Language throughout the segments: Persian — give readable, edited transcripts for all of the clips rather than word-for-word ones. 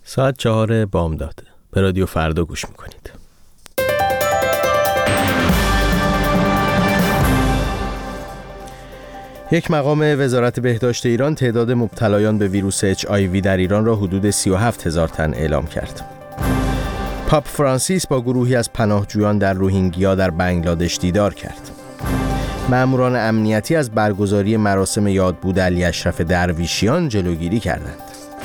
ساعت 4 بامداد. به رادیو فردا گوش میکنید. یک مقام وزارت بهداشت ایران تعداد مبتلایان به ویروس HIV در ایران را حدود 37,000 تن اعلام کرد. پاپ فرانسیس با گروهی از پناهجویان در روهینگیا در بنگلادش دیدار کرد. ماموران امنیتی از برگزاری مراسم یادبود علی اشرف درویشیان جلوگیری کردند.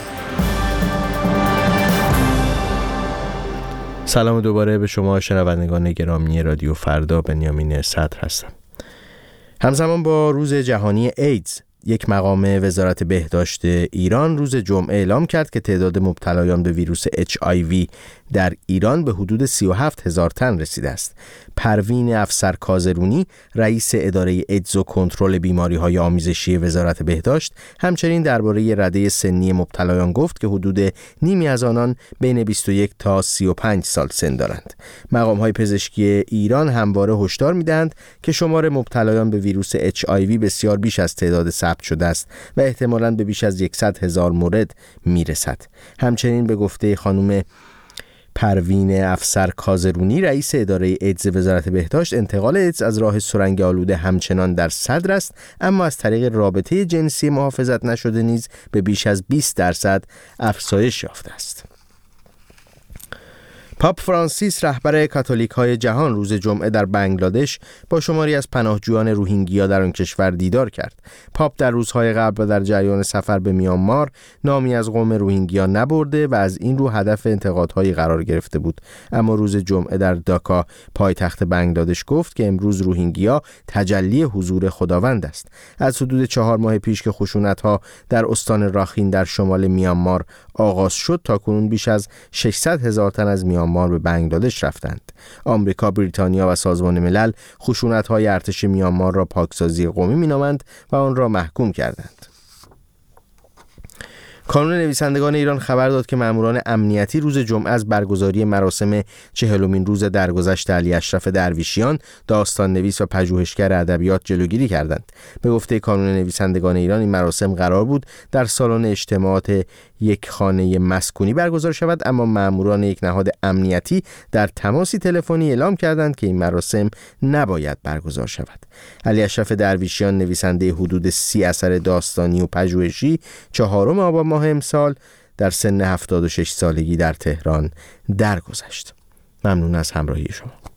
سلام دوباره به شما شنوندگان گرامی رادیو فردا. بنیامین صدر هستم. همزمان با روز جهانی ایدز، یک مقام وزارت بهداشت ایران روز جمعه اعلام کرد که تعداد مبتلایان به ویروس HIV در ایران به حدود 37,000 تن رسیده است. پروین افسر کازرونی، رئیس اداره ایدز و کنترل بیماری‌های آمیزشی وزارت بهداشت، همچنین درباره رده سنی مبتلایان گفت که حدود نیمی از آنان بین 21 تا 35 سال سن دارند. مقام‌های پزشکی ایران همواره هشدار می‌دهند که شمار مبتلایان به ویروس HIV بسیار بیش از تعداد ثبت شده است و احتمالاً به بیش از 100,000 مورد میرسد. همچنین به گفته خانم پروین افسر کازرونی، رئیس اداره ایدز وزارت بهداشت، انتقال ایدز از راه سرنگ آلوده همچنان در صدر است، اما از طریق رابطه جنسی محافظت نشده نیز به بیش از 20% افزایش یافته است. پاپ فرانسیس، رهبر کاتولیک‌های جهان، روز جمعه در بنگلادش با شماری از پناهجویان روهینگیا در آن کشور دیدار کرد. پاپ در روزهای قبل و در جریان سفر به میانمار نامی از قوم روهینگیا نبرده و از این رو هدف انتقادهایی قرار گرفته بود. اما روز جمعه در داکا، پایتخت بنگلادش، گفت که امروز روهینگیا تجلی حضور خداوند است. از حدود 4 ماه پیش که خشونت‌ها در استان راخین در شمال میانمار آغاز شد، تاکنون بیش از 600,000 تن از میانمار به بنگلادش رفتند. آمریکا، بریتانیا و سازمان ملل خشونت‌های ارتش میانمار را پاکسازی قومی می‌نامند و آن را محکوم کردند. کانون نویسندگان ایران خبر داد که ماموران امنیتی روز جمعه از برگزاری مراسم 40مین روز درگذشت علی اشرف درویشیان، داستان نویس و پژوهشگر ادبیات، جلوگیری کردند. به گفته کانون نویسندگان ایران، این مراسم قرار بود در سالن اجتماعات یک خانه مسکونی برگزار شود، اما ماموران یک نهاد امنیتی در تماسی تلفنی اعلام کردند که این مراسم نباید برگزار شود. علی اشرف درویشیان، نویسنده حدود 30 اثر داستانی و پژوهشی، 4 آبان ماه امسال در سن 76 سالگی در تهران درگذشت. ممنون از همراهی شما.